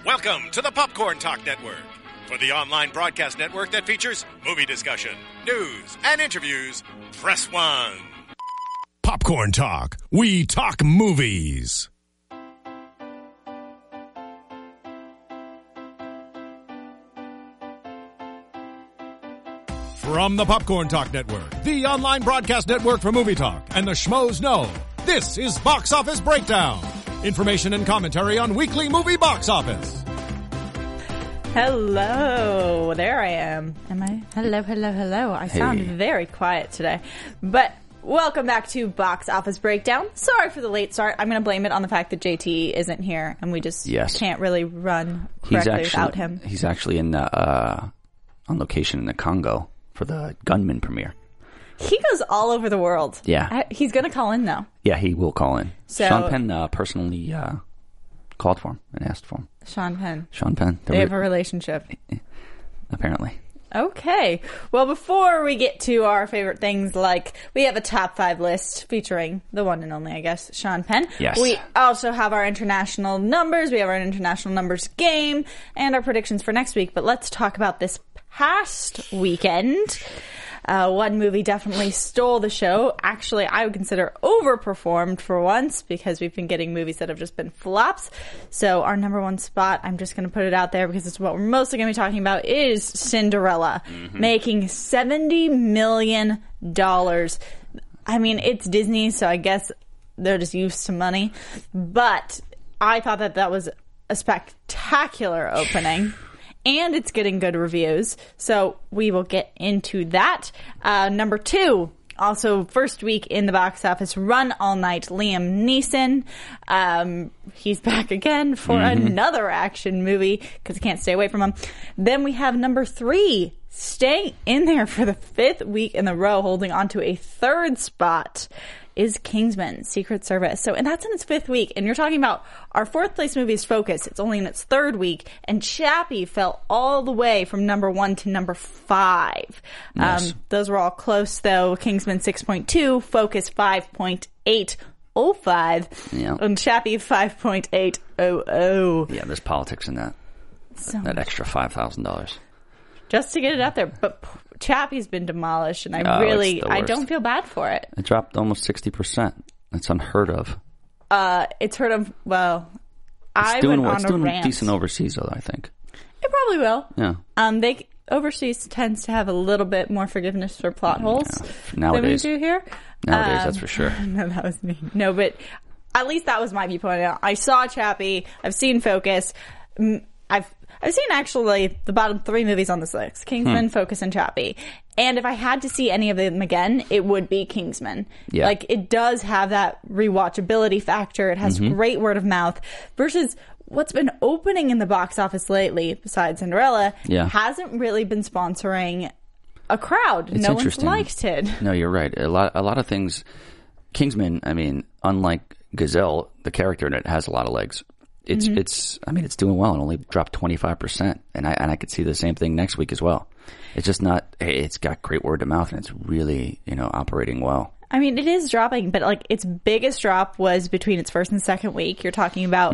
Welcome to the Popcorn Talk Network, for the online broadcast network that features movie discussion, news, and interviews. Press 1. Popcorn Talk. We talk movies. From the Popcorn Talk Network, the online broadcast network for movie talk, and the schmoes know, this is Box Office Breakdown. Information and commentary on weekly movie box office. Hello, there I am. Am I? Hello. I sound very quiet today. But welcome back to Box Office Breakdown. Sorry for the late start. I'm going to blame it on the fact that JT isn't here, and we just can't really run correctly without him. He's actually in on location in the Congo for the Gunman premiere. He goes all over the world. Yeah. He's going to call in, though. Yeah, he will call in. So, Sean Penn personally called for him and asked for him. Sean Penn. They have a relationship. Apparently. Okay. Well, before we get to our favorite things, like we have a top 5 list featuring the one and only, I guess, Sean Penn. Yes. We also have our international numbers. We have our international numbers game and our predictions for next week. But let's talk about this past weekend. One movie definitely stole the show. Actually, I would consider overperformed for once because we've been getting movies that have just been flops. So our number one spot, I'm just going to put it out there because it's what we're mostly going to be talking about, is Cinderella, making $70 million. I mean, it's Disney, so I guess they're just used to money. But I thought that was a spectacular opening. And it's getting good reviews, so we will get into that. Number 2, also first week in the box office, Run All Night, Liam Neeson. He's back again for another action movie, because I can't stay away from him. Then we have number 3, staying in there for the 5th week in a row, holding on to a 3rd spot, is Kingsman: Secret Service. So, and that's in its 5th week. And you're talking about our 4th place movie is Focus. It's only in its 3rd week. And Chappie fell all the way from number 1 to number 5. Nice. Those were all close, though. Kingsman 6.2, Focus 5.805, and Chappie 5.800. Yeah, there's politics in that. That extra $5,000. Just to get it out there. But Chappie's been demolished, and I don't feel bad for it. It dropped almost 60%. That's unheard of. It's heard of, well, it's doing decent overseas, though, I think. It probably will. Yeah. Overseas tends to have a little bit more forgiveness for plot holes than we do here. Nowadays, that's for sure. No, that was me. No, but at least that was my viewpoint. I saw Chappie. I've seen Focus. I've seen actually the bottom 3 movies on this list: Kingsman, Focus, and Chappie. And if I had to see any of them again, it would be Kingsman. Yeah. Like, it does have that rewatchability factor. It has great word of mouth versus what's been opening in the box office lately, besides Cinderella, hasn't really been sponsoring a crowd. It's no one's liked it. No, you're right. A lot of things. Kingsman, I mean, unlike Gazelle, the character in it has a lot of legs. It's doing well. It only dropped 25%, and I could see the same thing next week as well. It's just not. It's got great word of mouth, and it's really operating well. I mean, it is dropping, but like its biggest drop was between its 1st and 2nd week. You're talking about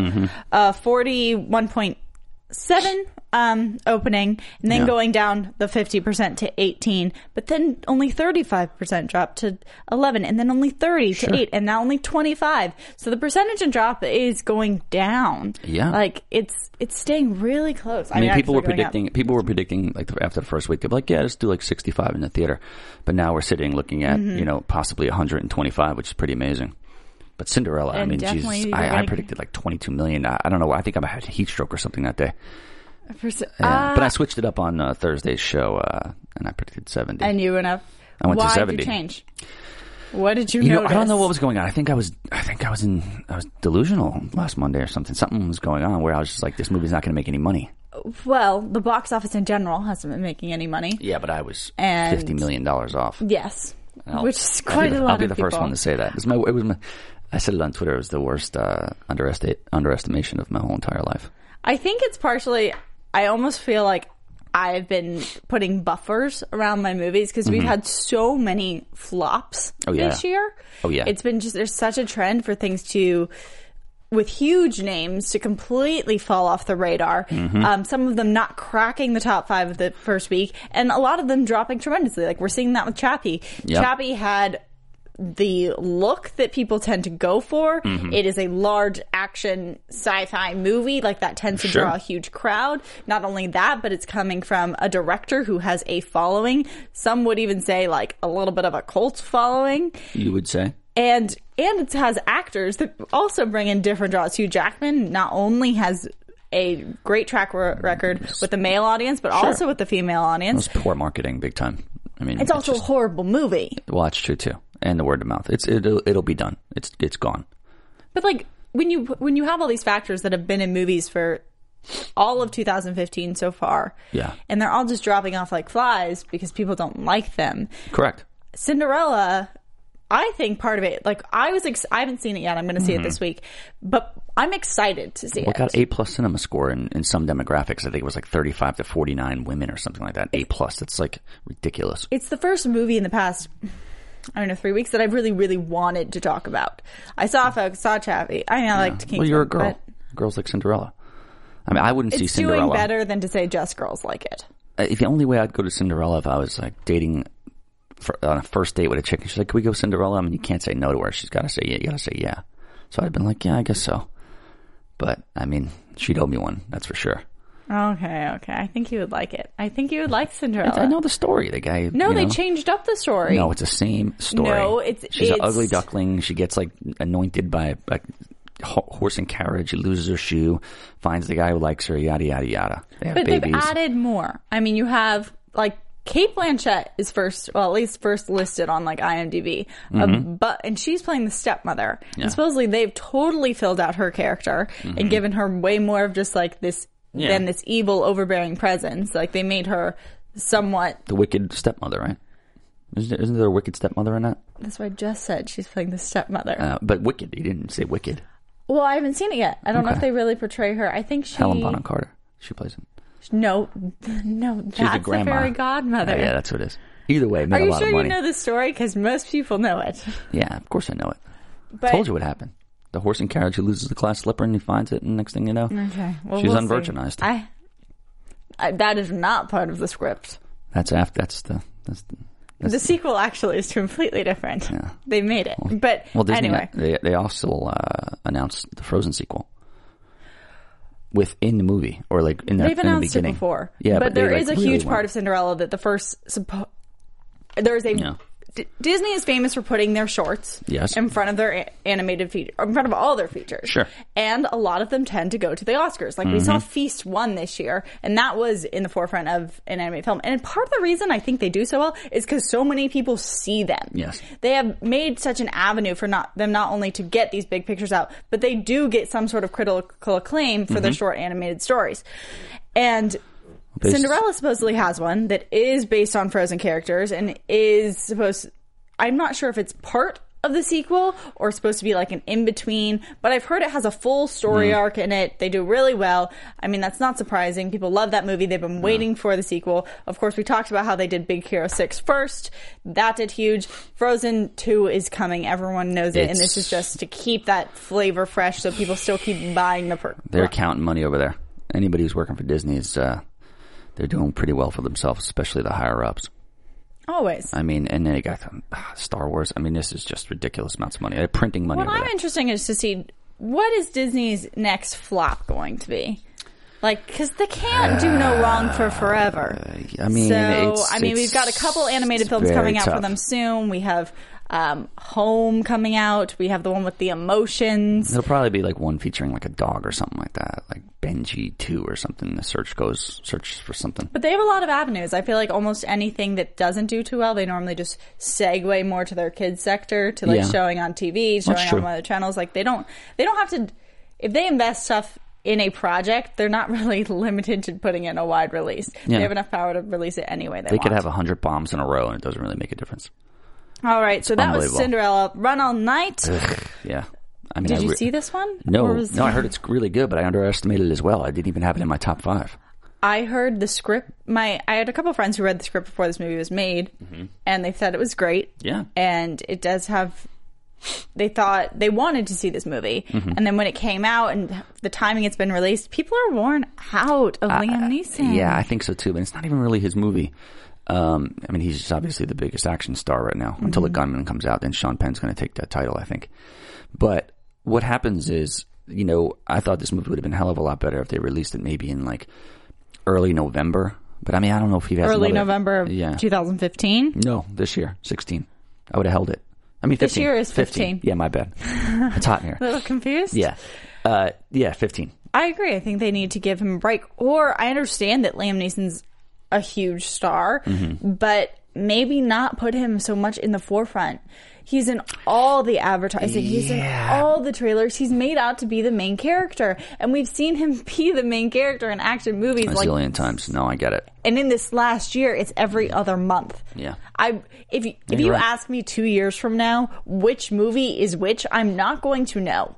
41.7 opening, and then going down the 50% to 18, but then only 35% dropped to 11, and then only 30 to 8, and now only 25. So the percentage in drop is going down. Yeah, like it's staying really close. I mean, people were predicting like after the first week, they'd be like, yeah, let's do like 65 in the theater, but now we're looking at possibly 125, which is pretty amazing. But Cinderella, I mean, Jesus, I predicted like 22 million. I don't know. I think I had a heat stroke or something that day. But I switched it up on Thursday's show, and I predicted 70. And you went up. I went to 70. Why did you change? What did you notice? I don't know what was going on. I think I was delusional last Monday or something. Something was going on where I was just like, this movie's not going to make any money. Well, the box office in general hasn't been making any money. Yeah, but I was $50 million off. Yes, which is quite a lot. I'll be the first one to say that. I said it on Twitter. It was the worst underestimation of my whole entire life. I think it's partially. I almost feel like I've been putting buffers around my movies because we've had so many flops this year. Oh yeah, it's been just there's such a trend for things to with huge names to completely fall off the radar. Some of them not cracking the top 5 of the first week, and a lot of them dropping tremendously. Like, we're seeing that with Chappie. Yep. Chappie had the look that people tend to go for. It is a large action sci-fi movie. Like, that tends to draw a huge crowd. Not only that, but it's coming from a director who has a following. Some would even say, like, a little bit of a cult following. You would say? And it has actors that also bring in different draws. Hugh Jackman not only has a great track record with the male audience, but also with the female audience. It was poor marketing, big time. I mean, it's also a horrible movie. Well, that's true too, and the word of mouth. It'll be done. It's gone. But like when you have all these factors that have been in movies for all of 2015 so far, and they're all just dropping off like flies because people don't like them. Correct. Cinderella. I think part of it, like, I haven't seen it yet. I'm going to see it this week, but I'm excited to see it. It got A+ cinema score in some demographics. I think it was like 35 to 49 women or something like that. A+. That's like ridiculous. It's the first movie in the past, 3 weeks that I really, really wanted to talk about. I saw Chappie. I liked Kingsman. Well, you're a girl. Girls like Cinderella. I mean, I wouldn't see Cinderella. It's doing better than to say just girls like it. The only way I'd go to Cinderella if I was like dating on a first date with a chick, and she's like, "Can we go Cinderella?" I mean, you can't say no to her. She's got to say yeah. You got to say yeah. So I'd been like, "Yeah, I guess so." But I mean, she'd owe me one. That's for sure. Okay. I think you would like it. I think you would like Cinderella. I know the story. The guy. No, they changed up the story. No, it's the same story. No, she's an ugly duckling. She gets like anointed by a horse and carriage. She loses her shoe, finds the guy who likes her. Yada yada yada. They have babies. They've added more. I mean, you have like. Kate Blanchett is at least first listed on like IMDb, and she's playing the stepmother. Yeah. And supposedly they've totally filled out her character and given her way more of just like this than this evil, overbearing presence. Like, they made her somewhat the wicked stepmother, right? Isn't there a wicked stepmother in that? That's what I just said. She's playing the stepmother, but wicked. You didn't say wicked. Well, I haven't seen it yet. I don't know if they really portray her. I think Helen Bonham Carter. She plays it. No, that's the fairy godmother. Yeah, that's what it is. Either way, are you sure you know the story? Because most people know it. Yeah, of course I know it. But, I told you what happened. The horse and carriage who loses the glass slipper and he finds it, and next thing you know, she's unvirginized. That is not part of the script. The sequel actually is completely different. Yeah. They made it, Disney, anyway, they also announced the Frozen sequel. Within the movie, or like they've announced it before, yeah. But there is a huge part of Cinderella that Disney is famous for putting their shorts in front of their animated feature, in front of all their features. Sure. And a lot of them tend to go to the Oscars. Like, we saw Feast 1 this year, and that was in the forefront of an animated film. And part of the reason I think they do so well is because so many people see them. Yes. They have made such an avenue for them not only to get these big pictures out, but they do get some sort of critical acclaim for their short animated stories. And Cinderella supposedly has one that is based on Frozen characters and is I'm not sure if it's part of the sequel or supposed to be like an in-between, but I've heard it has a full story arc in it. They do really well. I mean, that's not surprising. People love that movie. They've been waiting for the sequel. Of course, we talked about how they did Big Hero 6 first. That did huge. Frozen 2 is coming. Everyone knows it, and this is just to keep that flavor fresh so people still keep buying the They're counting money over there. Anybody who's working for Disney is... they're doing pretty well for themselves, especially the higher-ups. Always. I mean, and then they got Star Wars. I mean, this is just ridiculous amounts of money. They're printing money over there. What I'm interested is to see, what is Disney's next flop going to be? Like, because they can't do no wrong for forever. I mean, we've got a couple animated films coming out for them soon. We have Home coming out. We have the one with the emotions. It'll probably be like one featuring like a dog or something like that, like Benji 2 or something. The search for something. But they have a lot of avenues. I feel like almost anything that doesn't do too well, they normally just segue more to their kids sector, to like showing on TV, showing on other channels. Like they don't have to. If they invest stuff in a project, they're not really limited to putting in a wide release. Yeah. They have enough power to release it any way they want. They could have 100 bombs in a row, and it doesn't really make a difference. All right, so that was Cinderella. Run All Night. Yeah. I mean, Did you see this one? No, I heard it's really good, but I underestimated it as well. I didn't even have it in my top 5. I heard the script. I had a couple of friends who read the script before this movie was made, and they said it was great. Yeah. And it does have they thought they wanted to see this movie. And then when it came out and the timing it's been released, people are worn out of Liam Neeson. Yeah, I think so too, but it's not even really his movie. I mean, he's just obviously the biggest action star right now. Until The Gunman comes out, then Sean Penn's going to take that title, I think. But what happens is, I thought this movie would have been a hell of a lot better if they released it maybe in like early November. But I mean, I don't know if he has early November of 2015? No, this year, 16. I would have held it. I mean, 15. This year is 15. Yeah, my bad. It's hot in here. A little confused? Yeah. 15. I agree. I think they need to give him a break. Or I understand that Liam Neeson's a huge star, but maybe not put him so much in the forefront. He's in all the advertising. He's in all the trailers. He's made out to be the main character. And we've seen him be the main character in action movies a zillion times. No, I get it. And in this last year, it's every other month. Yeah. If you ask me 2 years from now, which movie is which, I'm not going to know.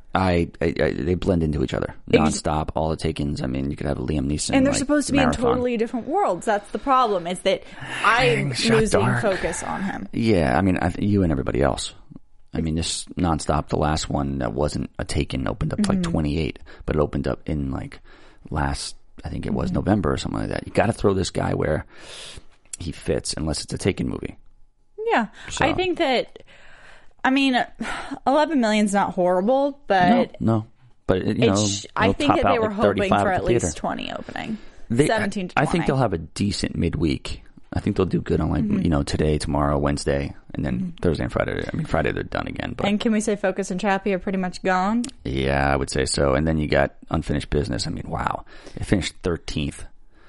They blend into each other nonstop. All the Takens. I mean, you could have Liam Neeson, and they're supposed to be marathon. in totally different worlds. That's the problem. Is that I'm losing focus on him. Yeah, I mean, you and everybody else. I mean, this nonstop. The last one that wasn't a Taken opened up like 28, but it opened up in like last. I think it was November or something like that. You got to throw this guy where he fits, unless it's a Taken movie. Yeah, so. I think that. I mean, 11 million's not horrible, but no. But I think that they were hoping for at least 20 opening. 17 to 20. I think they'll have a decent midweek. I think they'll do good on like today, tomorrow, Wednesday, and then Thursday and Friday. I mean, Friday they're done again. But. And can we say Focus and Chappie are pretty much gone? Yeah, I would say so. And then you got Unfinished Business. I mean, wow, it finished 13th.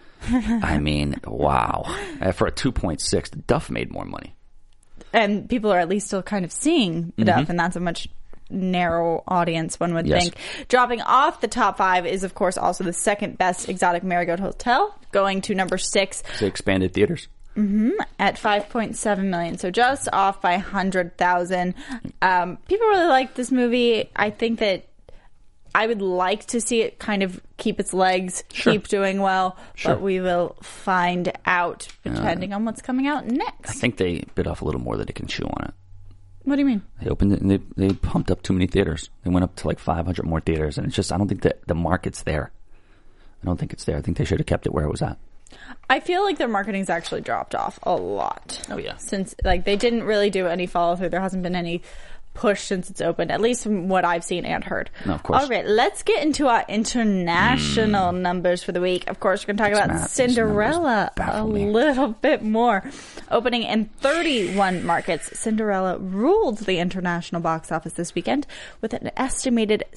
I mean, wow, for a 2.6, Duff made more money. And people are at least still kind of seeing the Duff, and that's a much narrow audience, one would think. Dropping off the top 5 is, of course, also the second best Exotic Marigold Hotel, going to number 6. So expanded theaters. At 5.7 million, so just off by 100,000. People really like this movie. I think that I would like to see it kind of keep its legs, keep doing well, but we will find out depending on what's coming out next. I think they bit off a little more than they can chew on it. What do you mean? They opened it and they pumped up too many theaters. They went up to like 500 more theaters, and it's just, I don't think that the market's there. I don't think it's there. I think they should have kept it where it was at. I feel like their marketing's actually dropped off a lot. Oh, yeah. Since, they didn't really do any follow-through. There hasn't been any push since it's opened, at least from what I've seen and heard. No, of course. All right, let's get into our international numbers for the week. Of course, we're going to talk about Cinderella a little bit more. Opening in 31 markets, Cinderella ruled the international box office this weekend with an estimated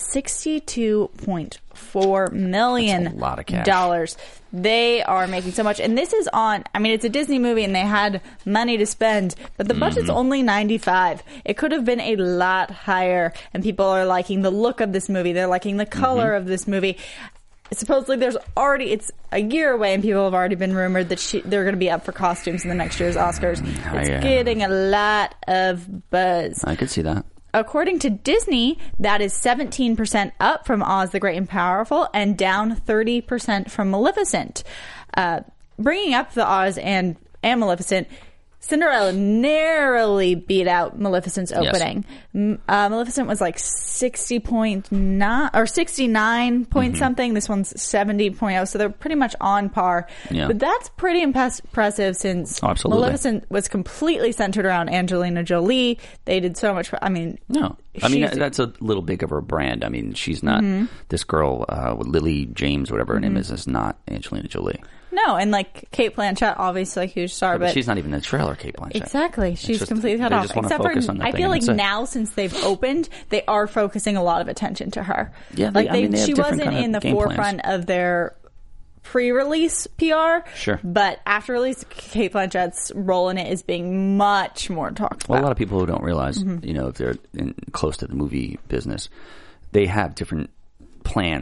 $62.4 million. That's a lot of cash. They are making so much. And this is it's a Disney movie and they had money to spend, but the budget's only 95. It could have been a lot higher, and people are liking the look of this movie. They're liking the color of this movie. Supposedly it's a year away and people have already been rumored that they're going to be up for costumes in the next year's Oscars. It's getting a lot of buzz. I could see that. According to Disney, that is 17% up from Oz the Great and Powerful and down 30% from Maleficent. Bringing up the Oz and Maleficent, Cinderella narrowly beat out Maleficent's opening. Yes. Maleficent was like 60.9 or 69 point something. This one's 70.0, so they're pretty much on par. Yeah. But that's pretty impressive since Maleficent was completely centered around Angelina Jolie. They did so much. That's a little big of her brand. I mean, she's not this girl, Lily James, whatever her name is not Angelina Jolie. No, and Kate Blanchett, obviously a huge star, but she's not even in the trailer, Kate Blanchett. Exactly. She's completely cut off. Except for, I feel like now, since they've opened, they are focusing a lot of attention to her. Yeah, she wasn't in the forefront of their pre-release PR. Sure. But after release, Kate Blanchett's role in it is being much more talked about. Well, a lot of people who don't realize, if they're close to the movie business, they have different plans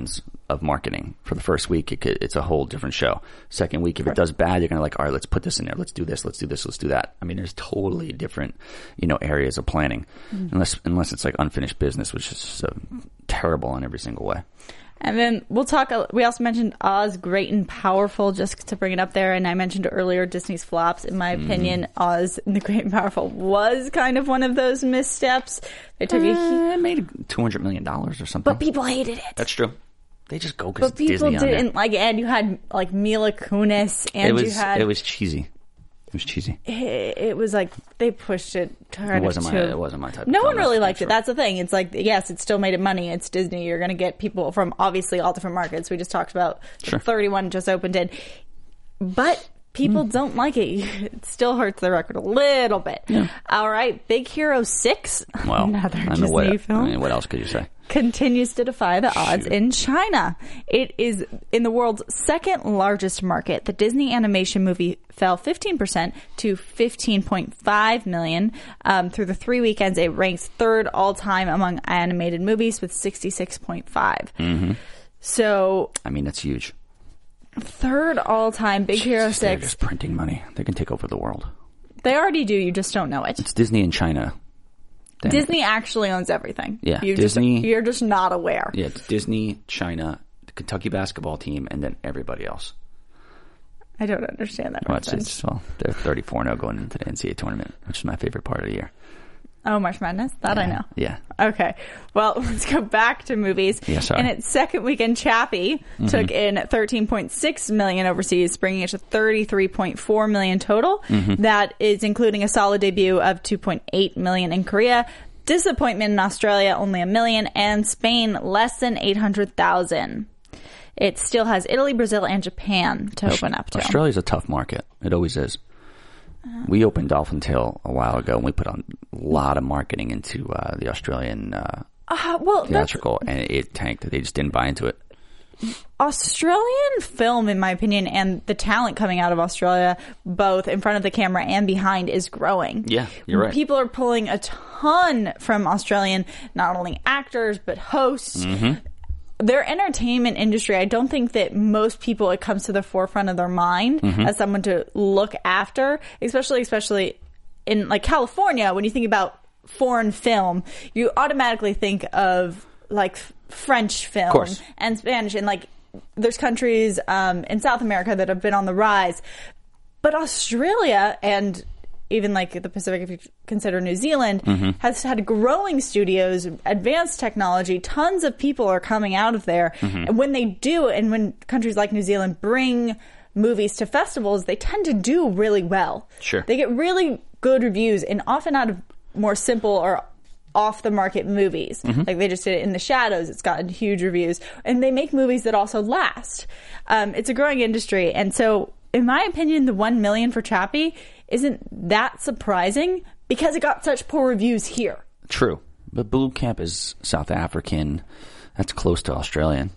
of marketing. For the first week, it's a whole different show. Second week, if it does bad, you're going to like, all right, let's put this in there. Let's do this. Let's do this. Let's do that. I mean, there's totally different, areas of planning, unless it's like unfinished business, which is just terrible in every single way. And then we also mentioned Oz, Great and Powerful, just to bring it up there. And I mentioned earlier Disney's flops. In my opinion, Oz and the Great and Powerful was kind of one of those missteps. They took it made $200 million or something. But people hated it. That's true. They just go because Disney on it. But people didn't like it. And you had like Mila Kunis, and it was cheesy. It was cheesy. It was like they pushed it. It wasn't my type. No one really liked it. That's the thing. It's like, yes, it still made it money. It's Disney. You're going to get people from obviously all different markets. We just talked about 31 just opened in, but people don't like it. It still hurts the record a little bit. Yeah. All right, Big Hero 6. Well, another Disney film. I mean, what else could you say? Continues to defy the odds in China. It is in the world's second largest market. The Disney animation movie fell 15% to 15.5 million. Through the 3 weekends, it ranks third all time among animated movies with 66.5. Mm-hmm. So, I mean, that's huge. Third all time, Big Hero 6. They're just printing money. They can take over the world. They already do. You just don't know it. It's Disney in China. Disney actually owns everything. Yeah, you're just not aware. Yeah, it's Disney, China, the Kentucky basketball team, and then everybody else. I don't understand that. They're 34-0 going into the NCAA tournament, which is my favorite part of the year. Oh, March Madness? That I know. Yeah. Okay. Well, let's go back to movies. Yeah, sorry. In its second weekend, Chappie took in $13.6 million overseas, bringing it to $33.4 million total. Mm-hmm. That is including a solid debut of $2.8 million in Korea. Disappointment in Australia, only $1 million, and Spain, less than $800,000. It still has Italy, Brazil, and Japan to open up to. Australia's a tough market. It always is. We opened Dolphin Tale a while ago, and we put on a lot of marketing into the Australian theatrical, and it tanked. They just didn't buy into it. Australian film, in my opinion, and the talent coming out of Australia, both in front of the camera and behind, is growing. Yeah, you're right. People are pulling a ton from Australian, not only actors, but hosts. Mm-hmm. Their entertainment industry, I don't think that most people, it comes to the forefront of their mind as someone to look after, especially in like California. When you think about foreign film, you automatically think of like French film and Spanish, and like there's countries in South America that have been on the rise. But Australia and even like the Pacific, if you consider New Zealand, has had growing studios, advanced technology. Tons of people are coming out of there. And when they do, and when countries like New Zealand bring movies to festivals, they tend to do really well. Sure. They get really good reviews, and often out of more simple or off-the-market movies. Like they just did it in The Shadows. It's gotten huge reviews. And they make movies that also last. It's a growing industry. And so, in my opinion, the $1 million for Chappie isn't that surprising because it got such poor reviews here. True. But Blue Camp is South African. That's close to Australian.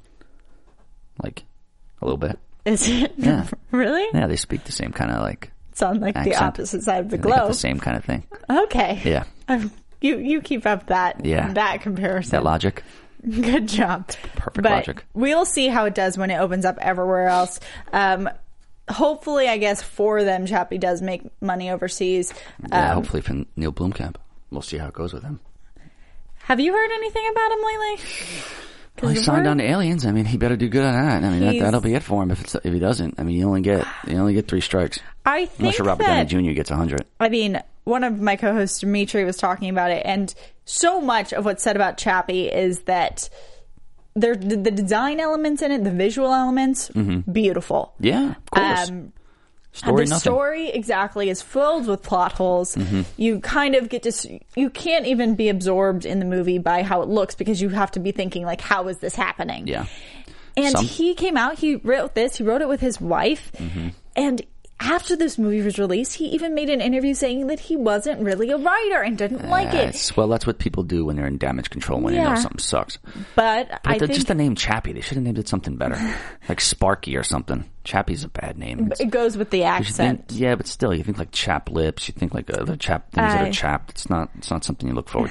Like, a little bit. Is it? Yeah. Really? Yeah, they speak the same kind of like sound like accent. The opposite side of the globe. globe. The same kind of thing. Okay. Yeah. You keep up that comparison. That logic. Good job. Perfect logic. We'll see how it does when it opens up everywhere else. Hopefully, I guess, for them, Chappie does make money overseas. Yeah, hopefully for Neil Blomkamp. We'll see how it goes with him. Have you heard anything about him lately? Well, he signed on to Aliens. I mean, he better do good on that. I mean, that'll be it for him if he doesn't. I mean, you only get 3 strikes. I think unless you're Robert Downey Jr. gets 100. I mean, one of my co-hosts, Dimitri, was talking about it, and so much of what's said about Chappie is that the design elements in it, the visual elements, beautiful. Yeah, of course. Story exactly is filled with plot holes. You kind of you can't even be absorbed in the movie by how it looks because you have to be thinking like, how is this happening? Yeah. And he came out, he wrote it with his wife, and after this movie was released, he even made an interview saying that he wasn't really a writer and didn't like it. Well, that's what people do when they're in damage control, when they know something sucks. But I think just the name Chappie, they should have named it something better. Like Sparky or something. Chappie's a bad name. It goes with the accent. Yeah, but still, you think like chap lips, you think like other chap things that are chapped. It's not something you look forward to.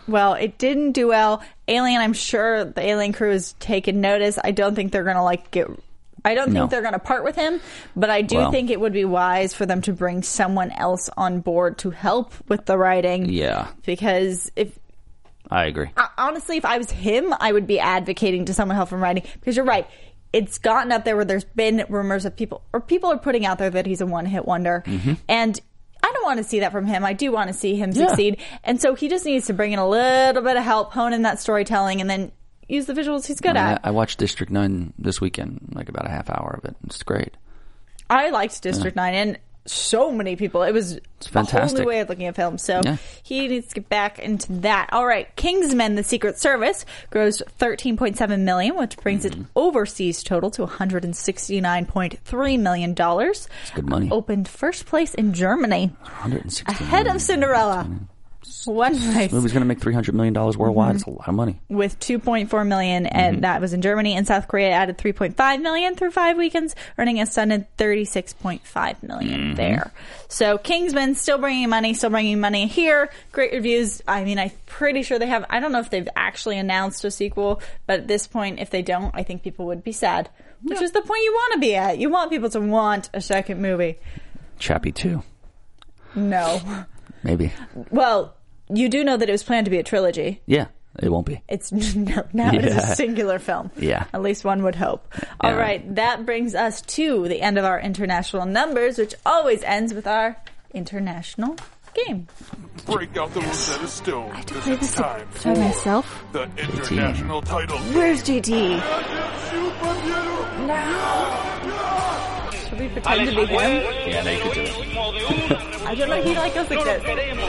Well, it didn't do well. Alien, I'm sure the Alien crew has taken notice. I don't think they're going to think they're going to part with him, but I do think it would be wise for them to bring someone else on board to help with the writing. Yeah. Because I agree. Honestly, if I was him, I would be advocating to someone help from writing. Because you're right. It's gotten up there where there's been rumors of people are putting out there that he's a one-hit wonder. Mm-hmm. And I don't want to see that from him. I do want to see him succeed. And so he just needs to bring in a little bit of help, hone in that storytelling, and then use the visuals he's good at. I watched District 9 this weekend, like about a half hour of it. It's great. I liked District 9, and so many people. It's fantastic. A whole new way of looking at film. So he needs to get back into that. All right, Kingsman: The Secret Service grossed $13.7 million, which brings its overseas total to $169.3 million. That's good money. Opened first place in Germany, ahead of Cinderella. One place. This movie's going to make $300 million worldwide. It's a lot of money. With $2.4 million, and that was in Germany. And South Korea added $3.5 million through 5 weekends, earning a stunning $36.5 million there. So Kingsman still bringing money here. Great reviews. I mean, I'm pretty sure they have. I don't know if they've actually announced a sequel, but at this point, if they don't, I think people would be sad. Which is the point you want to be at. You want people to want a second movie. Chappie 2. No. Maybe. Well, you do know that it was planned to be a trilogy. Yeah, it won't be. It's it's a singular film. Yeah. At least one would hope. All right, that brings us to the end of our international numbers, which always ends with our international game. Break out the Rosetta Stone. I have to play this by myself. The international title. Where's JT? No. Should we pretend to be him? Yeah, no, you could do it. I don't know. He goes like this.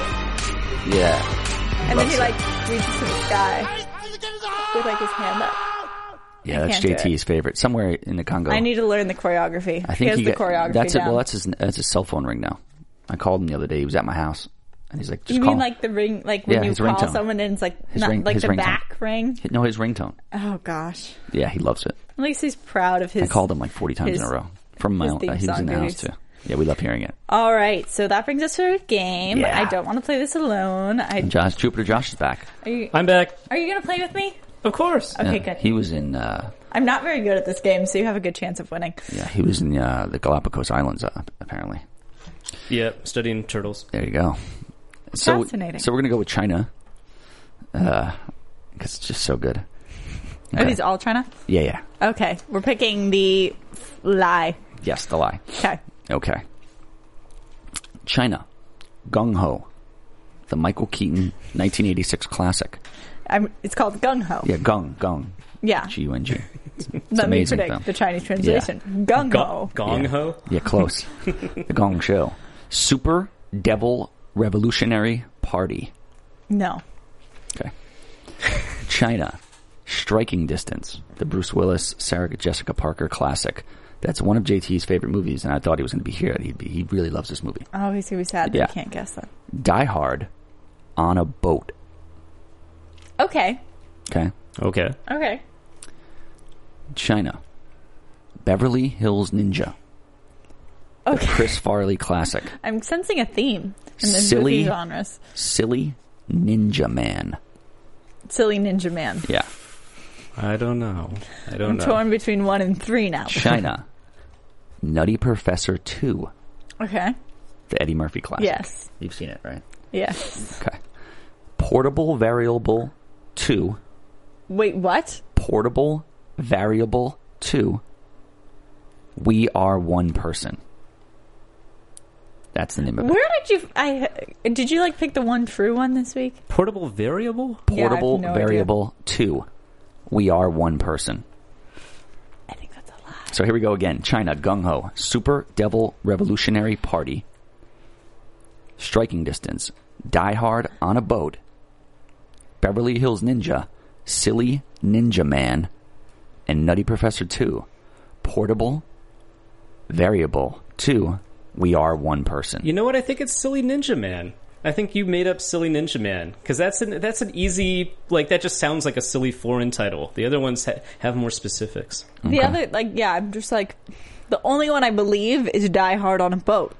Yeah. And then he reaches to the sky with his hand up. Yeah, that's JT's favorite. Somewhere in the Congo. I need to learn the choreography. I think he has the choreography that's down. Well, that's his cell phone ring now. I called him the other day. He was at my house, and he's like, "Just you call." mean like the ring, like when you call ringtone. someone and it's like his not ring, like his the ringtone. back ring? No, his ringtone. Oh gosh. Yeah, he loves it. At least he's proud of his. I called him like 40 times in a row from my own. He was in the house too. Yeah, we love hearing it. All right, so that brings us to a game. Yeah. I don't want to play this alone. Jupiter Josh is back. I'm back. Are you going to play with me? Of course. Okay, good. He was in... I'm not very good at this game, so you have a good chance of winning. Yeah, he was in the Galapagos Islands, apparently. Yeah, studying turtles. There you go. Fascinating. So we're going to go with China. Because it's just so good. Okay. Are these all China? Yeah. Okay, we're picking the lie. Yes, the lie. Okay. China. Gung Ho. The Michael Keaton 1986 classic. It's called Gung Ho. Yeah, Gung. Yeah. G-U-N-G. Let me amazing predict film. the Chinese translation. Yeah. Gung Ho. Gong Ho? Yeah, close. The Gong Show. Super Devil Revolutionary Party. No. Okay. China. Striking Distance. The Bruce Willis, Sarah Jessica Parker classic. That's one of JT's favorite movies, and I thought he was going to be here. He really loves this movie. Oh, he's going to be sad that he can't guess that. Die Hard on a Boat. Okay. China. Beverly Hills Ninja. The Chris Farley classic. I'm sensing a theme in the movie genres. Silly Ninja Man. Silly Ninja Man. Yeah. I don't know. I'm torn between 1 and 3 now. China. Nutty Professor 2. Okay. The Eddie Murphy classic. Yes. You've seen it, right? Yes. Okay. Portable Variable 2. Wait, what? Portable Variable 2. We Are One Person. That's the name of it. Where did you pick the one true one this week? Portable Variable? Portable Variable 2. We Are One Person. I think that's a lie. So here we go again. China, Gung Ho, Super Devil Revolutionary Party, Striking Distance, Die Hard on a Boat, Beverly Hills Ninja, Silly Ninja Man, and Nutty Professor 2. Portable Variable 2. We Are One Person. You know what? I think it's Silly Ninja Man. I think you made up Silly Ninja Man because that's an easy, that just sounds like a silly foreign title. The other ones have more specifics. Okay. The other I'm just the only one I believe is Die Hard on a Boat.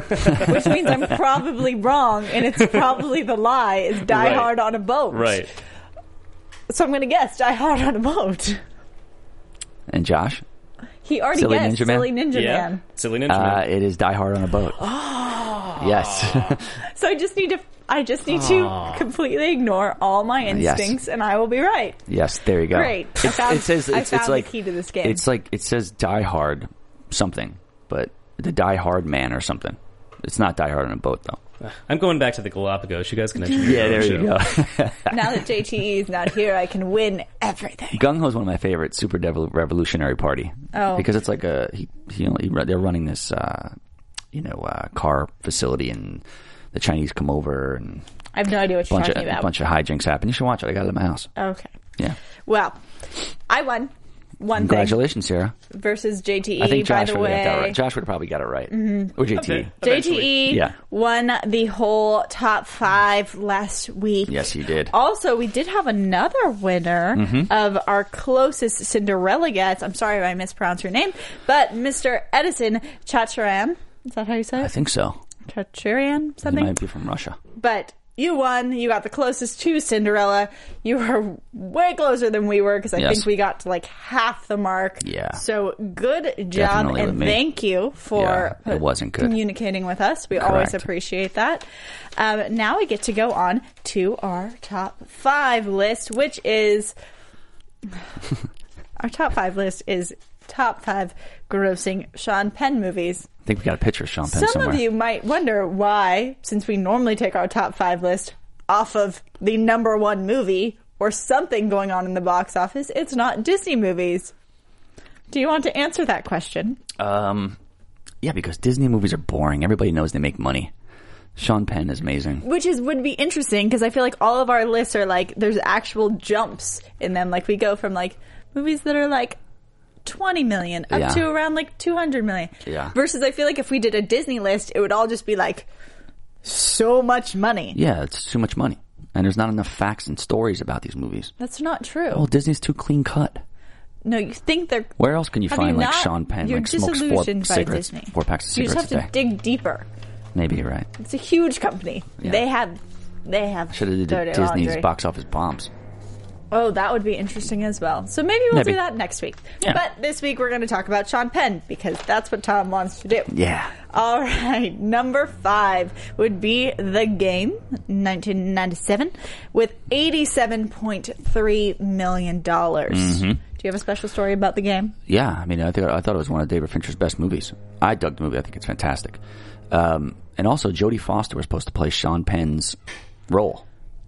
which means I'm probably wrong, and it's probably the lie is Die Hard on a boat. Right. So I'm going to guess Die Hard on a boat. And Josh? He already Silly guessed Ninja Man? Silly Ninja Man. Silly Ninja Man. It is Die Hard on a boat. Oh. Yes. So I just need to completely ignore all my instincts, and I will be right. Yes, there you go. Great. I found the key to this game. It's like it says Die Hard something, but the Die Hard Man or something. It's not Die Hard on a boat, though. I'm going back to the Galapagos. You guys can enjoy your Yeah, there you go. Now that JTE is not here, I can win everything. Gung Ho is one of my favorite Super Devil Revolutionary Party. Oh, because it's like they're running this car facility, and the Chinese come over, and I have no idea what you're talking about. A bunch of hijinks happen. You should watch it. I got it in my house. Okay. Yeah. Well, I won. Congratulations, Sarah. Versus JTE, I think Josh by the would way. have got that right. Josh would have probably got it right. Mm-hmm. Or JTE. JTE won the whole top 5 last week. Yes, he did. Also, we did have another winner of our closest Cinderella guest. I'm sorry if I mispronounced your name, but Mr. Edison Chacharan. Is that how you say it? I think so. Chacharan? Something? He might be from Russia. But you won. You got the closest to Cinderella. You were way closer than we were because I think we got to like half the mark. Yeah. So good job, Definitely and thank you for it wasn't good. communicating with us. We always appreciate that. Now we get to go on to our top 5 list, which is our top 5 list is top 5 grossing Sean Penn movies. I think we got a picture of Sean Penn somewhere. Some of you might wonder why, since we normally take our top 5 list off of the number 1 movie or something going on in the box office, it's not Disney movies. Do you want to answer that question? Yeah, because Disney movies are boring. Everybody knows they make money. Sean Penn is amazing. Which would be interesting because I feel like all of our lists are like, there's actual jumps in them. Like we go from like movies that are like 20 million up to around like 200 million. Yeah. Versus I feel like if we did a Disney list, it would all just be like so much money. Yeah, it's too much money. And there's not enough facts and stories about these movies. That's not true. Well, Disney's too clean cut. No, you think they're... Where else can you find like Sean Penn? You're like smokes 4 cigarettes, Disney. 4 packs of cigarettes You just have to dig deeper. Maybe you're right. It's a huge company. Yeah. They have should have did Disney's box office bombs. Oh, that would be interesting as well. So maybe we'll do that next week. Yeah. But this week we're going to talk about Sean Penn because that's what Tom wants to do. Yeah. All right. Number 5 would be The Game, 1997, with $87.3 million. Mm-hmm. Do you have a special story about The Game? Yeah. I mean, I thought it was one of David Fincher's best movies. I dug the movie. I think it's fantastic. And also, Jodie Foster was supposed to play Sean Penn's role.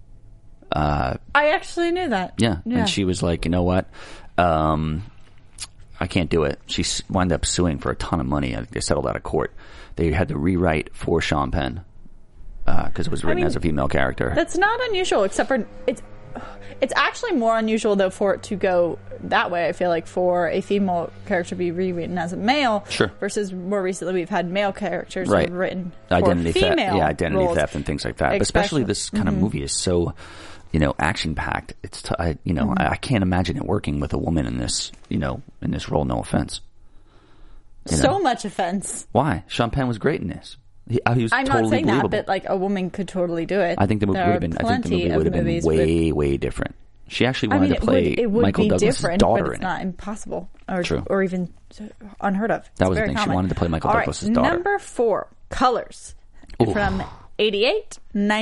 I actually knew that. Yeah. And she was like, you know what? I can't do it. She wound up suing for a ton of money. I think they settled out of court. They had to rewrite for Sean Penn because it was written as a female character. That's not unusual, except for it's actually more unusual though for it to go that way. I feel like for a female character to be rewritten as a male, versus more recently we've had male characters who are written for identity female theft, identity roles. theft and things like that. But especially this kind of movie is so, action packed. It's I can't imagine it working with a woman in this in this role. No offense. So much offense. Why? Sean Penn was great in this. He was I'm totally not saying believable. that, but like a woman could totally do it. I think the movie would have been. I think the movie would have been way different. She actually wanted to play Michael Douglas' daughter but it's in it. not impossible or even unheard of. That was the thing. She wanted to play Michael Douglas' daughter. Number 4, Colors. Ooh. From 88,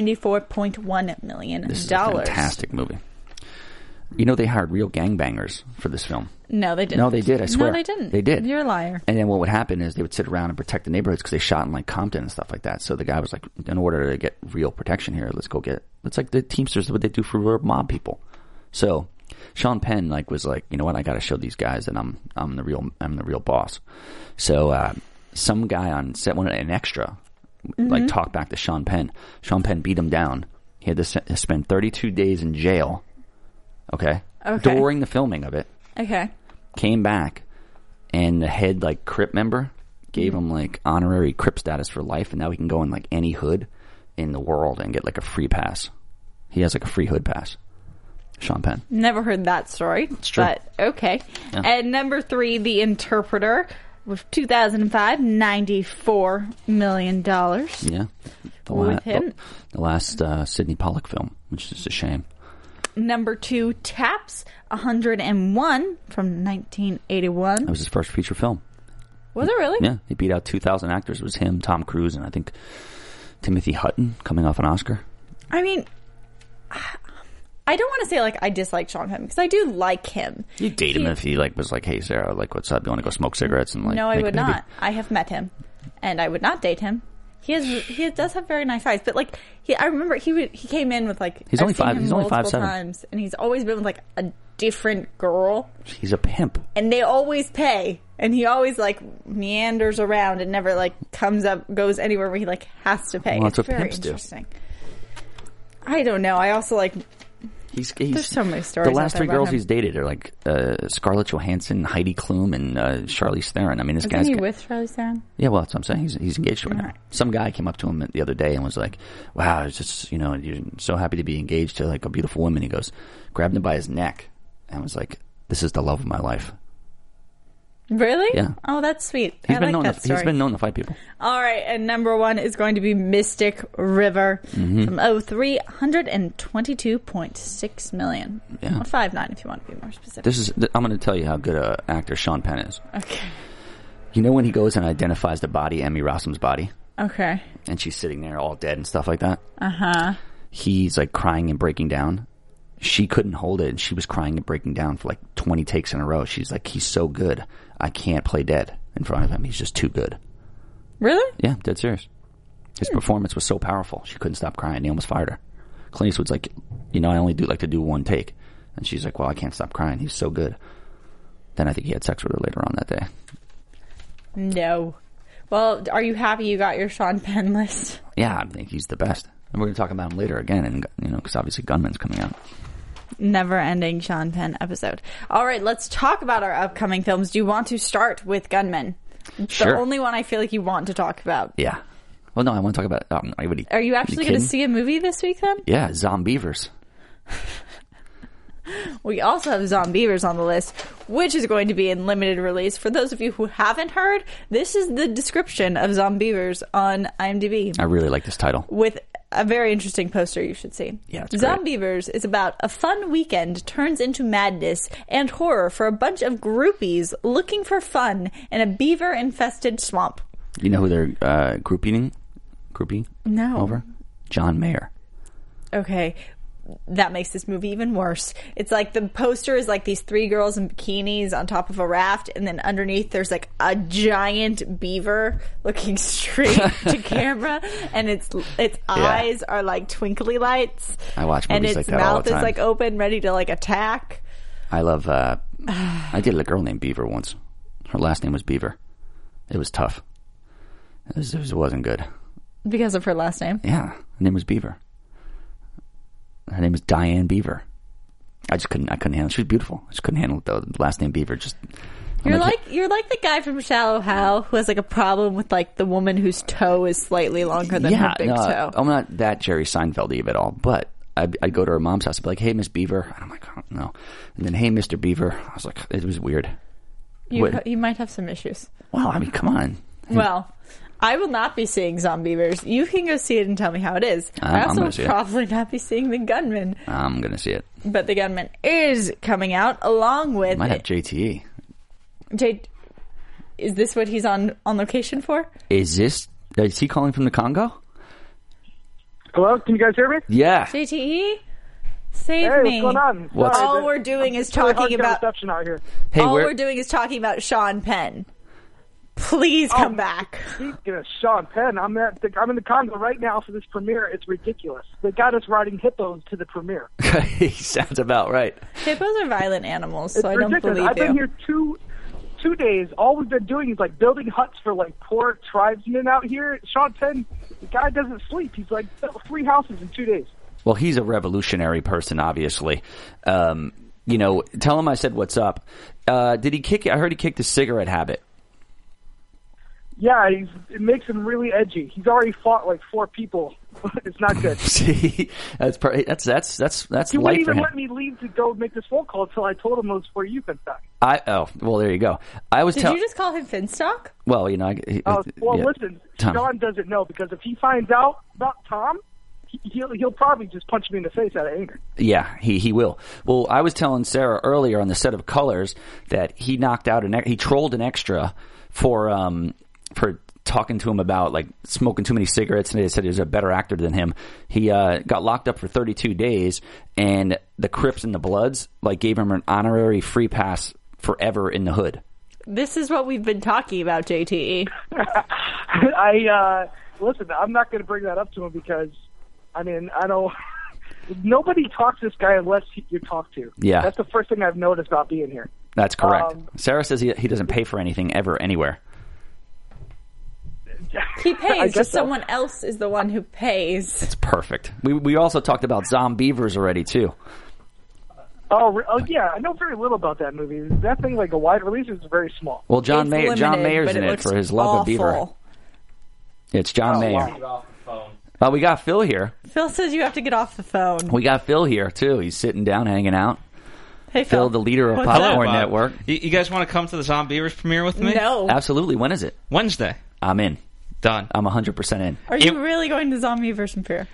$94.1 million. This is a fantastic movie. They hired real gangbangers for this film. No, they didn't. No, they did. I swear. No, they didn't. They did. You're a liar. And then what would happen is they would sit around and protect the neighborhoods because they shot in like Compton and stuff like that. So the guy was like, in order to get real protection here, it's like the Teamsters, what they do for mob people. So Sean Penn was like, you know what? I got to show these guys that I'm the real boss. So some guy on set wanted an extra, talk back to Sean Penn. Sean Penn beat him down. He had to spend 32 days in jail. Okay. During the filming of it. Okay. Came back, and the head Crip member gave him honorary Crip status for life, and now he can go in any hood in the world and get a free pass. He has a free hood pass. Sean Penn. Never heard that story. It's true. But okay. Yeah. And number 3, The Interpreter, With 2005, $94 million. Yeah. With him. The last Sidney Pollack film, which is a shame. Number 2, Taps, 101 from 1981. That was his first feature film. Was it really? Yeah. He beat out 2,000 actors. It was him, Tom Cruise, and I think Timothy Hutton coming off an Oscar. I mean, I don't want to say like I dislike Sean Penn because I do like him. You'd date him if he like was like, "Hey Sarah, like what's up? You want to go smoke cigarettes?" And like, no, I would not. I have met him, and I would not date him. He does have very nice eyes, but like I remember he came in with like he's only 5'7" times, and he's always been with like a different girl. He's a pimp, and they always pay, and he always like meanders around and never like goes anywhere where he like has to pay. Well, it's that's what very pimps interesting. I don't know. I also like. There's so many stories. The last 3 girls him. he's dated are like Scarlett Johansson, Heidi Klum, and Charlize Theron. I mean, this guy's... Isn't he with Charlize Theron? Yeah, well, that's what I'm saying. He's engaged right now. Right. Some guy came up to him the other day and was like, wow, it's just, you're so happy to be engaged to like a beautiful woman. He goes, grabbed him by his neck and was like, this is the love of my life. Really? Yeah. Oh, that's sweet. He's been known to fight people. All right, and number 1 is going to be Mystic River from 03, $122.6 million. Yeah. Or 5.9 if you want to be more specific. I'm going to tell you how good an actor Sean Penn is. Okay. You know when he goes and identifies the body, Emmy Rossum's body? Okay. And she's sitting there all dead and stuff like that? Uh-huh. He's like crying and breaking down. She couldn't hold it, and she was crying and breaking down for like 20 takes in a row. She's like, he's so good. I can't play dead in front of him. He's just too good. Really? Yeah, dead serious. His performance was so powerful. She couldn't stop crying. They almost fired her. Clint Eastwood's like, I only like to do 1 take. And she's like, well, I can't stop crying. He's so good. Then I think he had sex with her later on that day. No. Well, are you happy you got your Sean Penn list? Yeah, I think he's the best. And we're going to talk about him later again, and because obviously Gunman's coming out. Never-ending Sean Penn episode. All right, let's talk about our upcoming films. Do you want to start with Gunman? Sure. The only one I feel like you want to talk about. Yeah. Well, no, I want to talk about... Are you actually going to see a movie this week, then? Yeah, Zombievers. We also have Zombievers on the list, which is going to be in limited release. For those of you who haven't heard, this is the description of Zombievers on IMDb. I really like this title. With a very interesting poster you should see. Yeah, it's Zombievers is about a fun weekend turns into madness and horror for a bunch of groupies looking for fun in a beaver-infested swamp. You know who they're grouping? No. Over? John Mayer. Okay. That makes this movie even worse. It's like the poster is like these 3 girls in bikinis on top of a raft, and then underneath there's like a giant beaver looking straight to camera, and its eyes are like twinkly lights. I watch movies like that all the time. And its mouth is like open, ready to like attack. I love... I dated a girl named Beaver once. Her last name was Beaver. It was tough. It wasn't good. Because of her last name? Yeah. Her name was Beaver. Her name is Diane Beaver. I couldn't handle it. She was beautiful. I just couldn't handle it, though. The last name Beaver just... You're like the guy from Shallow Hal who has like a problem with like the woman whose toe is slightly longer than her big toe. I'm not that Jerry Seinfeld-y at all, but I'd go to her mom's house and be like, hey, Miss Beaver. And I'm like, oh, no. And then, hey, Mr. Beaver. I was like, it was weird. You might have some issues. Well, I mean, come on. Well... I will not be seeing Zombievers. You can go see it and tell me how it is. I also will probably not be seeing The Gunman. I'm going to see it. But The Gunman is coming out along with... Might have JTE. Is this what he's on location for? Is he calling from the Congo? Hello? Can you guys hear me? Yeah. JTE? Save me. What's going on? All we're doing is talking about... reception out here. Hey, all we're doing is talking about Sean Penn. Please come back. Speaking of Sean Penn, I'm in the Congo right now for this premiere. It's ridiculous. They got us riding hippos to the premiere. He sounds about right. Hippos are violent animals, so it's I don't ridiculous. believe I've been here two days. All we've been doing is like building huts for like poor tribesmen out here. Sean Penn, the guy doesn't sleep. He's like built 3 houses in 2 days. Well, he's a revolutionary person, obviously. Tell him I said what's up. Did he kick? I heard he kicked a cigarette habit. Yeah, it makes him really edgy. He's already fought like 4 people It's not good. See, that's He light wouldn't for even him. let me leave to go make this phone call until I told him it was for you, Finstock. Well, there you go. I was Did you just call him Finstock? Well, Listen, Tom. Sean doesn't know, because if he finds out about Tom, he'll probably just punch me in the face out of anger. Yeah, he will. Well, I was telling Sarah earlier on the set of Colors that he knocked out he trolled an extra for talking to him about like smoking too many cigarettes, and they said he was a better actor than him. He got locked up for 32 days, and the Crips and the Bloods like gave him an honorary free pass forever in the hood. This is what we've been talking about, JTE. Listen, I'm not going to bring that up to him because, I mean, I don't. Nobody talks to this guy unless you talk to. Yeah, that's the first thing I've noticed about being here. That's correct. Sarah says he doesn't pay for anything ever anywhere. He pays, just someone else is the one who pays. It's perfect. We also talked about Zombievers already too. Oh yeah, I know very little about that movie. Is that thing like a wide release? Or is it very small? Well, John Mayer's in it for his love of Beaver. It's John Mayer. Wow. We got Phil here. Phil says you have to get off the phone. We got Phil here too. He's sitting down, hanging out. Hey, Phil, the leader of Popcorn Network. You guys want to come to the Zombievers premiere with me? No. Absolutely. When is it? Wednesday. I'm in. Done. I'm 100% in. Are you really going to Zombieverse premiere?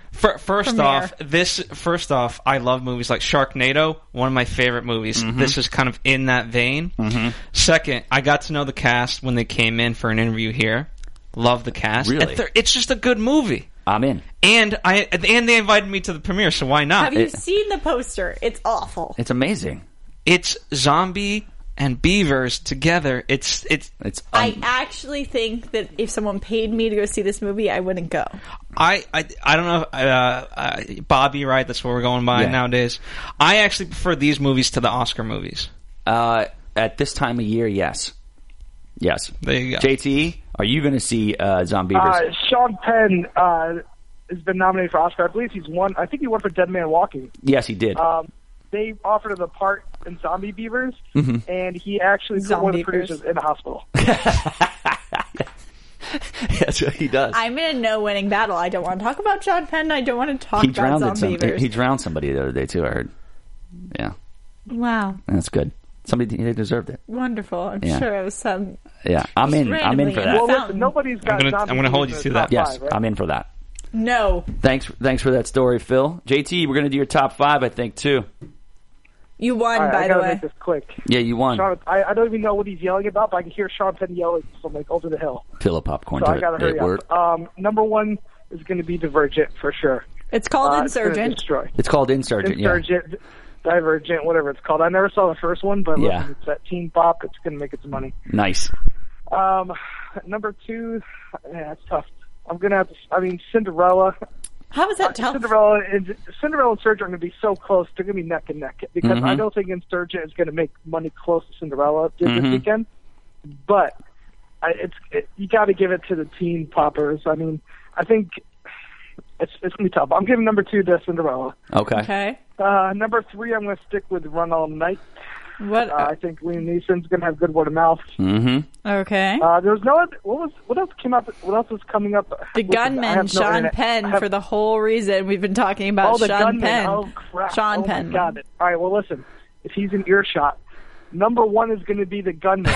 First off, I love movies like Sharknado, one of my favorite movies. Mm-hmm. This is kind of in that vein. Mm-hmm. Second, I got to know the cast when they came in for an interview here. Love the cast. Really? It's just a good movie. I'm in. And they invited me to the premiere, so why not? Have you seen the poster? It's awful. It's amazing. It's zombie and beavers together. It's. I actually think that if someone paid me to go see this movie, I wouldn't go. I don't know, Bobby, right? That's what we're going by nowadays. I actually prefer these movies to the Oscar movies. At this time of year, yes. Yes. There you go. JT, are you going to see Zombievers? Sean Penn has been nominated for Oscar. I believe he's won. I think he won for Dead Man Walking. Yes, he did. They offered him a part in Zombie Beavers, and he actually put one of the producers in the hospital. That's what he does. I'm in a no-winning battle. I don't want to talk about Sean Penn. I don't want to talk about Zombievers. He drowned somebody the other day, too, I heard. Yeah. Wow. That's good. They deserved it. Wonderful. I'm sure it was some... Yeah, I'm in for that. Well, listen, nobody's got I'm going to hold you to that. Yes, 5, right? I'm in for that. No. Thanks for that story, Phil. JT, we're going to do your top 5, I think, too. You won, by the way. I gotta make this quick. Yeah, you won. Sean, I don't even know what he's yelling about, but I can hear Sean Penn yelling from like over the hill. Fill a popcorn. So I gotta hurry up. Number 1 is going to be Divergent for sure. It's called Insurgent. It's called Insurgent. Insurgent, Divergent, whatever it's called. I never saw the first one, but listen, it's that teen pop. It's going to make its money. Nice. Number 2, that's tough. I'm going to have to. Cinderella. How is that tough? Cinderella and Insurgent are going to be so close. They're going to be neck and neck because I don't think Insurgent is going to make money close to Cinderella this weekend. But you got to give it to the teen poppers. I mean, I think it's going to be tough. I'm giving number 2 to Cinderella. Okay. Number 3, I'm going to stick with Run All Night. What? I think Liam Neeson's going to have good word of mouth. Okay. There was no other, what else came up? What else was coming up? The Gunman, Sean Penn, for the whole reason we've been talking about Sean Penn. Oh, crap. Sean Penn. My God. All right, well, listen. If he's in earshot, number 1 is going to be The Gunman.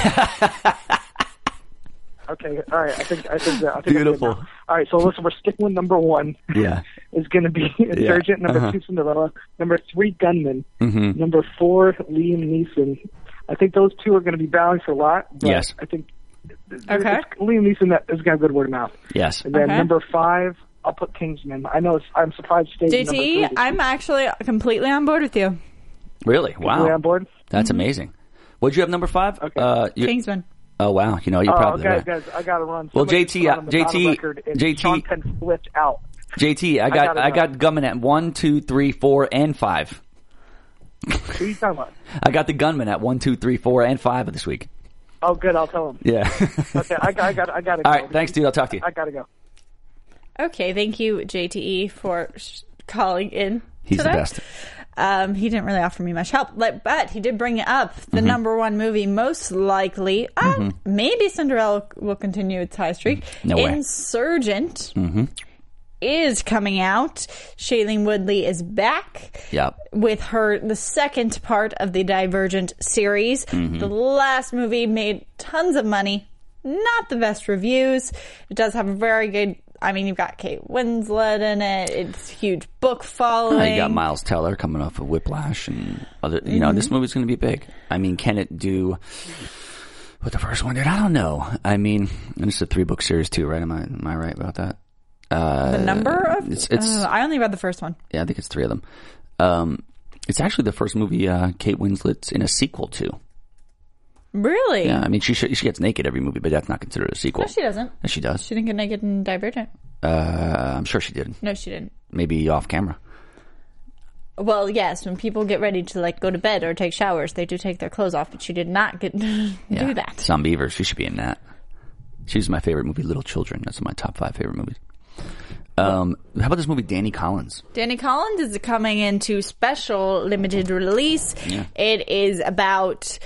Okay, all right. I think beautiful. All right, so listen, we're sticking with number 1. Yeah. Is going to be Insurgent. Number 2, Cinderella. Number 3, Gunman. Number 4, Liam Neeson. I think those 2 are going to be battling for a lot. But yes. I think Liam Neeson is going to have good word of mouth. Yes. And then number 5, I'll put Kingsman. I know I'm surprised to stay number 3. I'm actually completely on board with you. Really? Wow. Completely on board? That's amazing. What'd you have number 5? Okay. Kingsman. Oh wow! You probably. Okay, guys, I gotta run. Well, JT, Sean Penn flipped out. JT, I got Gunman at 1, 2, 3, 4, and 5. Who are you talking about? I got the Gunman at 1, 2, 3, 4, and 5 this week. Oh, good. I'll tell him. Yeah. Okay, I gotta go. All right, thanks, dude. I'll talk to you. I gotta go. Okay, thank you, JTE, for calling in. He's today. the best. He didn't really offer me much help, but he did bring up the number 1 movie, most likely. Maybe Cinderella will continue its high streak. No way. Insurgent is coming out. Shailene Woodley is back. Yep. With the second part of the Divergent series. Mm-hmm. The last movie made tons of money. Not the best reviews. It does have a very good... I mean, you've got Kate Winslet in it. It's a huge book following. You got Miles Teller coming off of Whiplash and other. You know, this movie's going to be big. I mean, can it do what the first one did? I don't know. I mean, and it's a 3-book series too, right? Am I right about that? The number of? I only read the first one. Yeah, I think it's 3 of them. It's actually the first movie Kate Winslet's in a sequel to. Really? Yeah, I mean, she gets naked every movie, but that's not considered a sequel. No, she doesn't. Yes, she does. She didn't get naked in Divergent. I'm sure she did. No, she didn't. Maybe off camera. Well, yes, when people get ready to go to bed or take showers, they do take their clothes off, but she did not do that. Some Beaver, she should be in that. She's my favorite movie, Little Children. That's my top 5 favorite movies. How about this movie, Danny Collins? Danny Collins is coming into special limited release. Yeah. It is about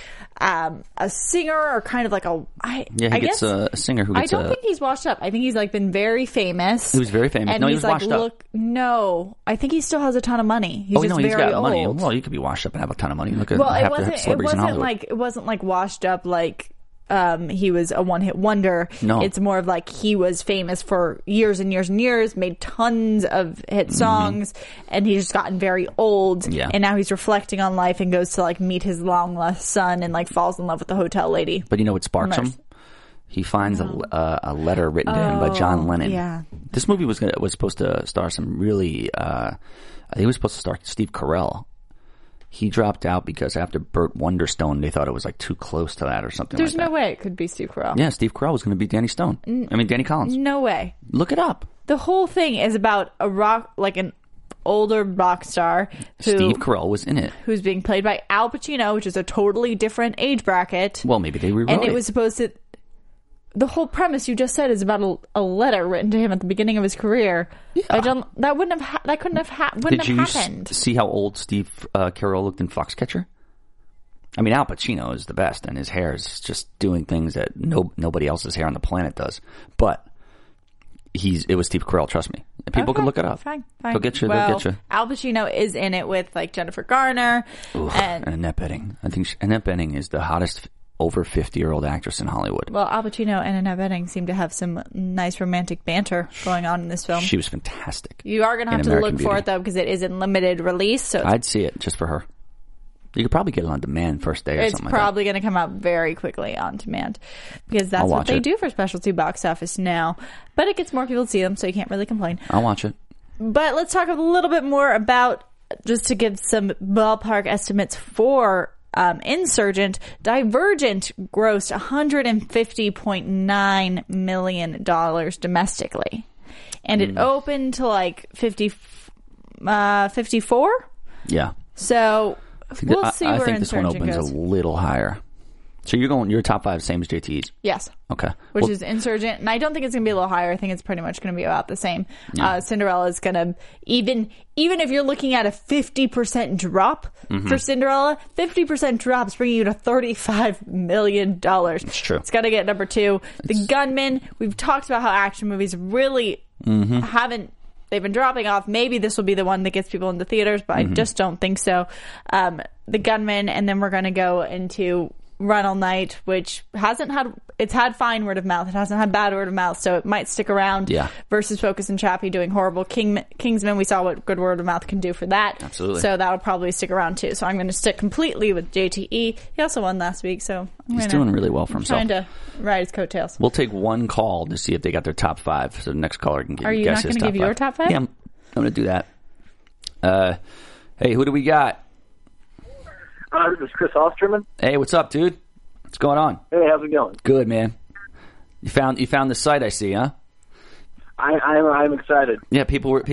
a singer or kind of like I guess a singer who gets I don't think he's washed up. I think he's been very famous. He was very famous. And no, he was washed up. No, I think he still has a ton of money. He's he's very got old. money. Well, you could be washed up and have a ton of money. Look at it wasn't like washed up like he was a one-hit wonder. No. It's more of like he was famous for years and years and years, made tons of hit songs, and he's just gotten very old. Yeah. And now he's reflecting on life and goes to meet his long-lost son and falls in love with the hotel lady. But you know what sparks him? He finds a letter written to him by John Lennon. Yeah. This movie was supposed to star some really... I think it was supposed to star Steve Carell. He dropped out because after Burt Wonderstone, they thought it was too close to that or something. There's no way it could be Steve Carell. Yeah, Steve Carell was going to be Danny Danny Collins. No way. Look it up. The whole thing is about an older rock star Steve Carell was in it. Who's being played by Al Pacino, which is a totally different age bracket. Well, maybe they rewrote it. And it was supposed to... The whole premise you just said is about a letter written to him at the beginning of his career. Yeah. That couldn't have happened. Did you see how old Steve Carell looked in Foxcatcher? I mean, Al Pacino is the best, and his hair is just doing things that nobody else's hair on the planet does. But it was Steve Carell. Trust me. People can look it up. Fine. They'll get you. Al Pacino is in it with Jennifer Garner and Annette Bening. I think Annette Bening is the hottest over 50-year-old actress in Hollywood. Well, Al Pacino and Annette Bening seem to have some nice romantic banter going on in this film. She was fantastic. You are going to have to look for it, though, because it is in limited release. So I'd see it just for her. You could probably get it on demand first day or something like that. It's probably going to come out very quickly on demand because that's what they do for specialty box office now. But it gets more people to see them, so you can't really complain. I'll watch it. But let's talk a little bit more about, just to give some ballpark estimates for Insurgent. Divergent grossed $150.9 million domestically. And it opened to 54? Yeah. So we'll see where I think this one opens goes. A little higher. So your top 5 same as JT's? Yes. Okay. Which is Insurgent. And I don't think it's going to be a little higher. I think it's pretty much going to be about the same. Yeah. Cinderella is going to, even if you're looking at a 50% drop for Cinderella, 50% drops bringing you to $35 million. It's true. It's got to get number 2. The Gunman. We've talked about how action movies really haven't, they've been dropping off. Maybe this will be the one that gets people into theaters, but I just don't think so. The Gunman, and then we're going to go into Run All Night, which it's had fine word of mouth. It hasn't had bad word of mouth, so it might stick around. Yeah. Versus Focus and Chappie doing horrible. Kingsman, we saw what good word of mouth can do for that. Absolutely. So that'll probably stick around too. So I'm going to stick completely with JTE. He also won last week, so he's doing really well for himself. Trying to ride his coattails. We'll take one call to see if they got their top 5, so the next caller can guess his top 5. Are you not going to give your top 5? Yeah, I'm going to do that. Hey, who do we got? This is Chris Osterman. Hey, what's up, dude? What's going on? Hey, how's it going? Good, man. You found the site, I see, huh? I'm excited. Yeah, people were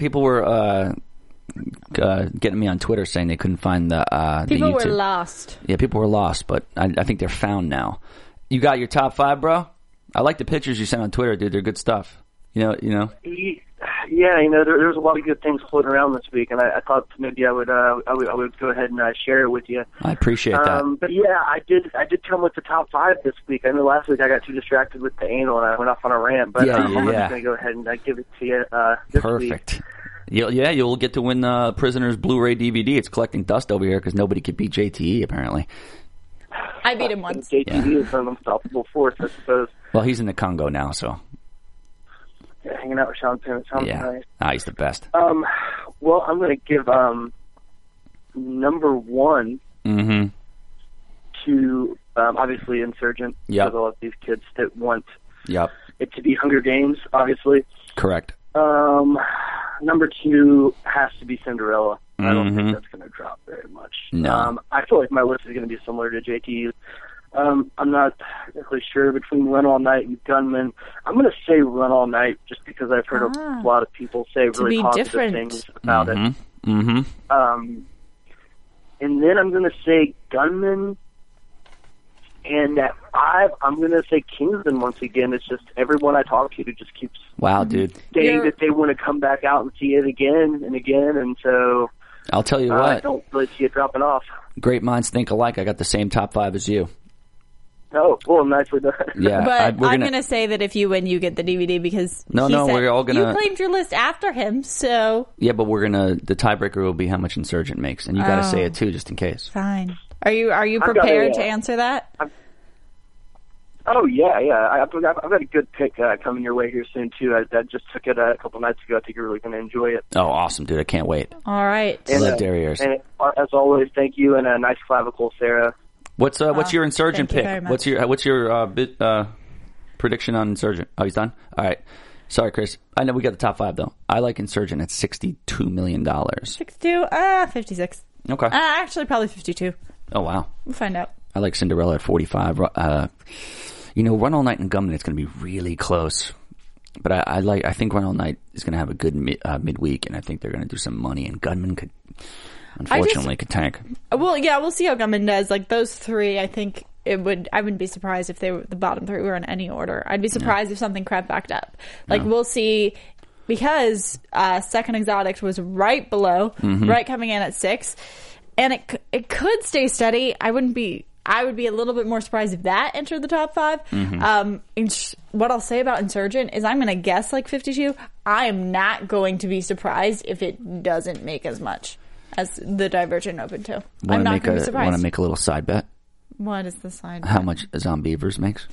getting me on Twitter saying they couldn't find the people YouTube. Were lost. Yeah, people were lost, but I think they're found now. You got your top 5, bro? I like the pictures you sent on Twitter, dude. They're good stuff. You know. Yeah, there's a lot of good things floating around this week, and I thought maybe I would go ahead and share it with you. I appreciate that. But yeah, I did come with the top 5 this week. I know last week I got too distracted with the anal and I went off on a rant, but I'm just going to go ahead and give it to you this Perfect. week. You'll get to win the Prisoners Blu-ray DVD. It's collecting dust over here because nobody could beat JTE, apparently. I beat him once. JTE is an unstoppable force, I suppose. Well, he's in the Congo now, so... Yeah, hanging out with Sean Penn. It sounds nice. He's the best. Well, I'm going to give number 1 to obviously Insurgent. Yep. Because I love these kids that want it to be Hunger Games, obviously. Correct. Number 2 has to be Cinderella. I don't think that's going to drop very much. No. I feel like my list is going to be similar to JT's. I'm not exactly sure between Run All Night and Gunman. I'm going to say Run All Night just because I've heard a lot of people say really positive things about it. And then I'm going to say Gunman. And at 5, I'm going to say Kingsman once again. It's just everyone I talk to just keeps saying that they want to come back out and see it again and again. And so I'll tell you what. I don't really see it dropping off. Great minds think alike. I got the same top 5 as you. Oh, well, nicely done. Yeah, but I'm going to say that if you win, you get the DVD because we're all going to... You claimed your list after him, so... Yeah, but we're going to... The tiebreaker will be how much Insurgent makes, and you got to say it, too, just in case. Fine. Are you prepared to answer that? Oh, yeah. I've got a good pick coming your way here soon, too. I just took it a couple nights ago. I think you're really going to enjoy it. Oh, awesome, dude. I can't wait. All right. Love Derriers. And as always, thank you, and a nice clavicle, Sarah. What's your Insurgent pick? What's your prediction on Insurgent? Oh, he's done? All right. Sorry, Chris. I know we got the top 5, though. I like Insurgent at $62 million. 62? 56. Okay. Actually, probably 52. Oh, wow. We'll find out. I like Cinderella at 45. Run All Night and Gunman, it's going to be really close. But I think Run All Night is going to have a good midweek, and I think they're going to do some money, and Gunman could... Unfortunately, could tank. Well, yeah, we'll see how Gunman does. Like, those 3, I think I wouldn't be surprised if the bottom 3 were in any order. I'd be surprised if something crept back up. Like, we'll see, because Second Exotic was right below, right coming in at 6, and it could stay steady. I would be a little bit more surprised if that entered the top 5. What I'll say about Insurgent is I'm going to guess like 52. I am not going to be surprised if it doesn't make as much as the Divergent opened to. I'm not going to be surprised. Want to make a little side bet? What is the side bet? How much Zombievers makes?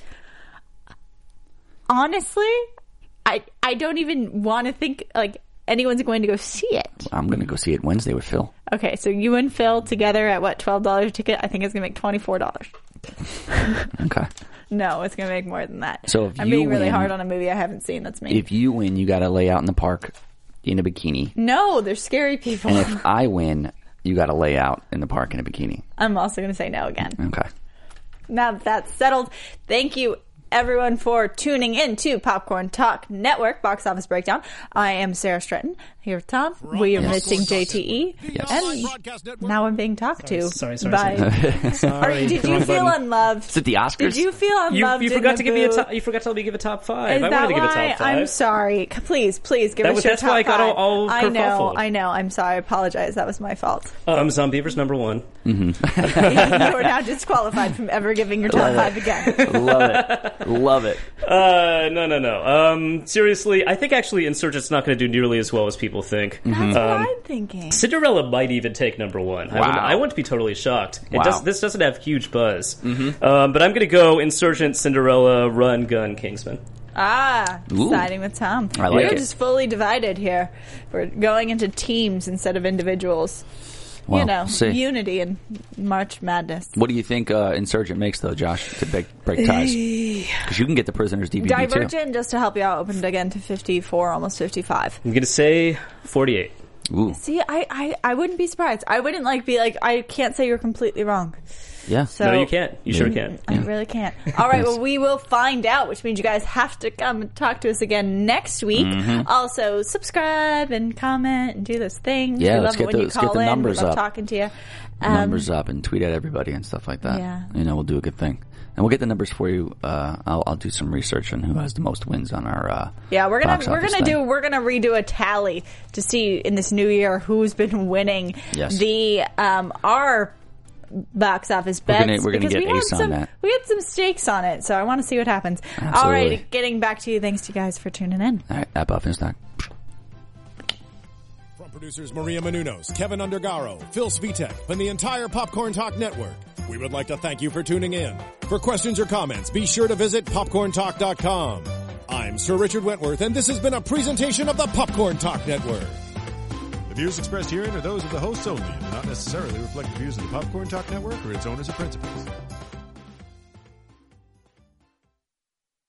Honestly, I don't even want to think like anyone's going to go see it. I'm going to go see it Wednesday with Phil. Okay, so you and Phil together at what, $12 a ticket? I think it's going to make $24. Okay. No, it's going to make more than that. So if I'm being really hard on a movie I haven't seen. That's me. If you win, you got to lay out in the park in a bikini. No, they're scary people. And if I win, you got to lay out in the park in a bikini. I'm also going to say no again. Okay. Now that that's settled, thank you everyone for tuning in to Popcorn Talk Network Box Office Breakdown. I am Sarah Stratton here with Tom. We are missing JTE. Yes. And now I'm being talked to. Sorry. Did you feel unloved? Is it the Oscars? Did you feel unloved? You forgot to give me you forgot to let me give a top 5. Is I wanted to give a top 5. I'm sorry. Please give us your top 5. That's why I got all kerfuffled. I know. I'm sorry. I apologize. That was my fault. Zombievers number 1. You are now disqualified from ever giving your top 5 again. Love it. No. Seriously, I think actually Insurgent's not going to do nearly as well as people think. That's what I'm thinking. Cinderella might even take number 1. Wow. I wouldn't be totally shocked. Wow. This doesn't have huge buzz. But I'm going to go Insurgent, Cinderella, Run, Gun, Kingsman. Siding with Tom. I like it. We're just fully divided here. We're going into teams instead of individuals. Well, unity and March Madness. What do you think Insurgent makes, though, Josh, to break ties? Because you can get the Prisoners DVD, Divergent, too. just to help you out, opened again to 54, almost 55. I'm going to say 48. Ooh. See, I wouldn't be surprised. I wouldn't be like, I can't say you're completely wrong. Yeah. So, no, you can't. You sure can't. I really can't. All right, well, we will find out, which means you guys have to come and talk to us again next week. Also, subscribe and comment and do those things. Yeah, we let's love get it when you call the in. numbers we love up. talking to you. Numbers up and tweet at everybody and stuff like that. Yeah. We'll do a good thing. And we'll get the numbers for you. I'll do some research on who has the most wins on our we're gonna redo a tally to see in this new year who's been winning the our box office bets. We're gonna get Ace on that. We had some stakes on it, so I want to see what happens. Absolutely. All right, getting back to you. Thanks to you guys for tuning in. All right, at Buffin Stock. From producers Maria Menounos, Kevin Undergaro, Phil Svitek, and the entire Popcorn Talk Network, we would like to thank you for tuning in. For questions or comments, be sure to visit popcorntalk.com. I'm Sir Richard Wentworth, and this has been a presentation of the Popcorn Talk Network. The views expressed herein are those of the hosts only and do not necessarily reflect the views of the Popcorn Talk Network or its owners or principals.